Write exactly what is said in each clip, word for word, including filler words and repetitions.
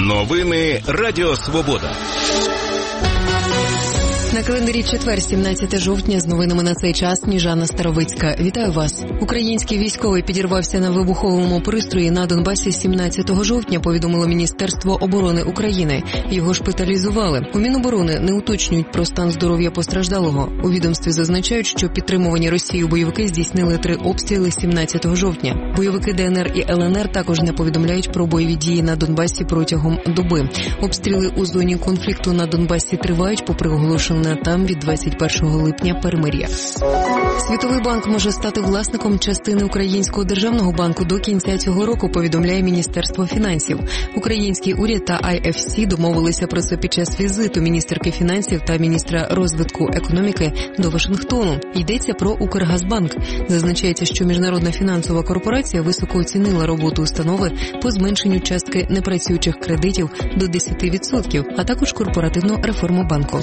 Новини Радіо Свобода. На календарі четвер, сімнадцяте жовтня, з новинами на цей час Сніжана Старовицька. Вітаю вас. Український військовий підірвався на вибуховому пристрої на Донбасі сімнадцятого жовтня, повідомило Міністерство оборони України. Його шпиталізували. У Міноборони не уточнюють про стан здоров'я постраждалого. У відомстві зазначають, що підтримувані Росією бойовики здійснили три обстріли сімнадцятого жовтня. Бойовики ДНР і ЛНР також не повідомляють про бойові дії на Донбасі протягом доби. Обстріли у зоні конфлікту на Донбасі тривають, попри оголошене там від двадцять першого липня перемир'я. Світовий банк може стати власником частини Українського державного банку до кінця цього року, повідомляє Міністерство фінансів. Український уряд та ай еф сі домовилися про це під час візиту міністерки фінансів та міністра розвитку економіки до Вашингтону. Йдеться про Укргазбанк. Зазначається, що Міжнародна фінансова корпорація високо оцінила роботу установи по зменшенню частки непрацюючих кредитів до десять відсотків, а також корпоративну реформу банку.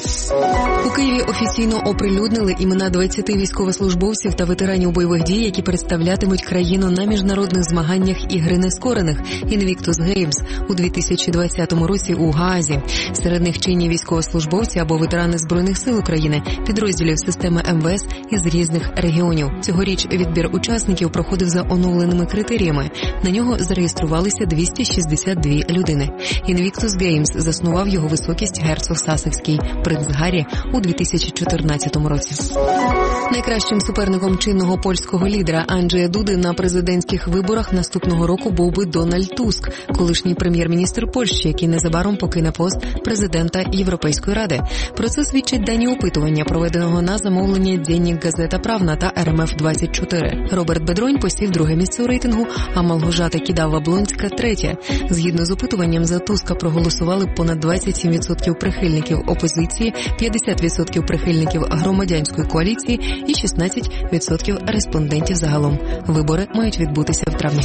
У Києві офіційно оприлюднили імена двадцяти військовослужбовців та ветеранів бойових дій, які представлятимуть країну на міжнародних змаганнях ігри нескорених Invictus Games у дві тисячі двадцятому році у Гаазі. Серед них чинні військовослужбовці або ветерани Збройних сил України, підрозділів системи ем ве ес із різних регіонів. Цьогоріч відбір учасників проходив за оновленими критеріями. На нього зареєструвалися двісті шістдесят дві людини. Invictus Games заснував його високість герцог Сассекський, принц Гаррі, у дві тисячі чотирнадцятому році. Найкращим суперником чинного польського лідера Анджея Дуди на президентських виборах наступного року був би Дональд Туск, колишній прем'єр-міністр Польщі, який незабаром покине пост президента Європейської ради. Про це свідчать дані опитування, проведеного на замовлення Денник Газета Правна та ер ем еф двадцять чотири. Роберт Бедронь посів друге місце у рейтингу, а Малгожата Кідава-Блонська – третє. Згідно з опитуванням, за Туска проголосували понад двадцять сім відсотків прихильників опозиції, п'ятдесят відсотків прихильників громадянської коаліції і шістнадцять відсотків респондентів загалом. Вибори мають відбутися в травні.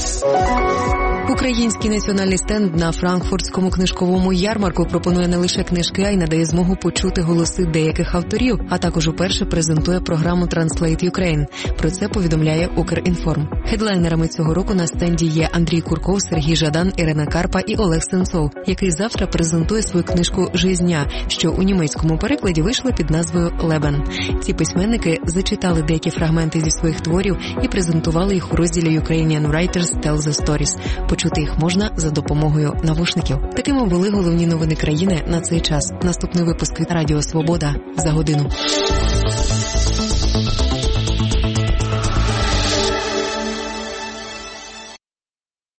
Український національний стенд на Франкфуртському книжковому ярмарку пропонує не лише книжки, а й надає змогу почути голоси деяких авторів, а також уперше презентує програму Translate Ukraine. Про це повідомляє Укрінформ. Хедлайнерами цього року на стенді є Андрій Курков, Сергій Жадан, Ірина Карпа і Олег Сенцов, який завтра презентує свою книжку «Жизня», що у німецькому перекладі вийшла під назвою «Лебен». Ці письменники зачитали деякі фрагменти зі своїх творів і презентували їх у розділі Ukrainian Writers Tell the Stories. Почути їх можна за допомогою навушників. Такими були головні новини країни на цей час. Наступний випуск від Радіо Свобода за годину.